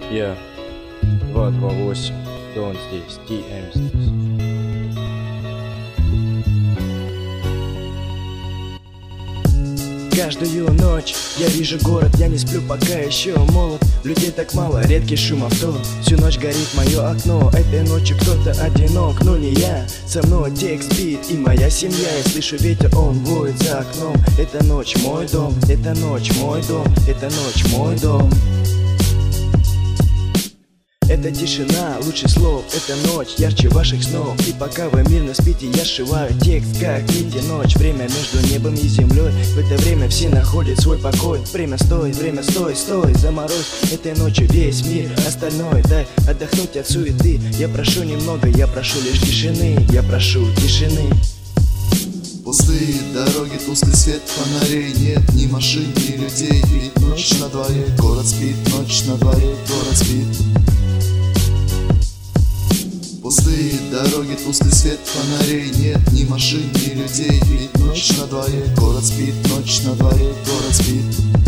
Я 228, Дон здесь, TM здесь. Каждую ночь я вижу город, я не сплю, пока еще молод. Людей так мало, редкий шум авто. Всю ночь горит мое окно, этой ночью кто-то одинок, но не я. Со мной текст, бит и моя семья. Я слышу ветер, он воет за окном. Эта ночь мой дом, эта ночь мой дом, эта ночь мой дом. Это тишина, лучше слов, это ночь, ярче ваших снов. И пока вы мирно спите, я сшиваю текст, как нити ночь. Время между небом и землей, в это время все находят свой покой. Время стой, стой, заморозь этой ночью весь мир. Остальное дай отдохнуть от суеты. Я прошу немного, я прошу лишь тишины, я прошу тишины. Пустые дороги, тусклый свет фонарей, нет ни машин, ни людей. Ведь ночь на дворе, город спит, ночь на дворе, город спит. Пустые дороги, тусклый свет фонарей, нет ни машин, ни людей. Ведь ночь на дворе, город спит, ночь на дворе, город спит.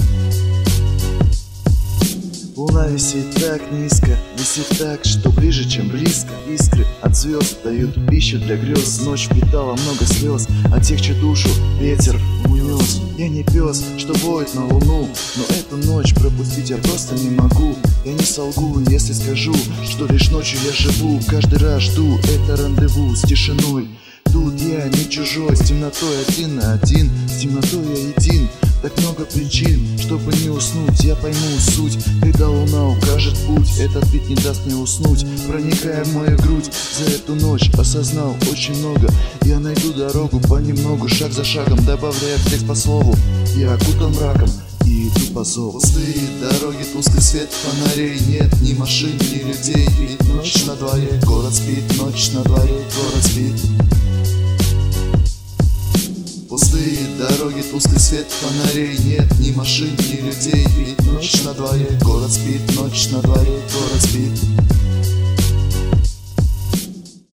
Луна висит так низко, висит так, что ближе, чем близко. Искры от звезд дают пищу для грез. Ночь впитала много слез, от тех, чью душу ветер унес. Я не пес, что воет на луну, но эту ночь пропустить я просто не могу. Я не солгу, если скажу, что лишь ночью я живу. Каждый раз жду это рандеву с тишиной. Тут я не чужой, с темнотой один на один, с темнотой я един. Так много причин, чтобы не уснуть. Я пойму суть, когда луна укажет путь. Этот бит не даст мне уснуть, проникая в мою грудь. За эту ночь осознал очень много. Я найду дорогу понемногу, шаг за шагом, добавляя в текст по слову. Я окутан мраком и иду по зову. Пустые дороги, тусклый свет фонарей, нет ни машин, ни людей. Ведь ночь на дворе, город спит, ночь на дворе, город спит. Пустые дороги, тусклый свет фонарей, нет ни машин, ни людей. Ведь ночь на дворе, город спит, ночь на дворе, город спит.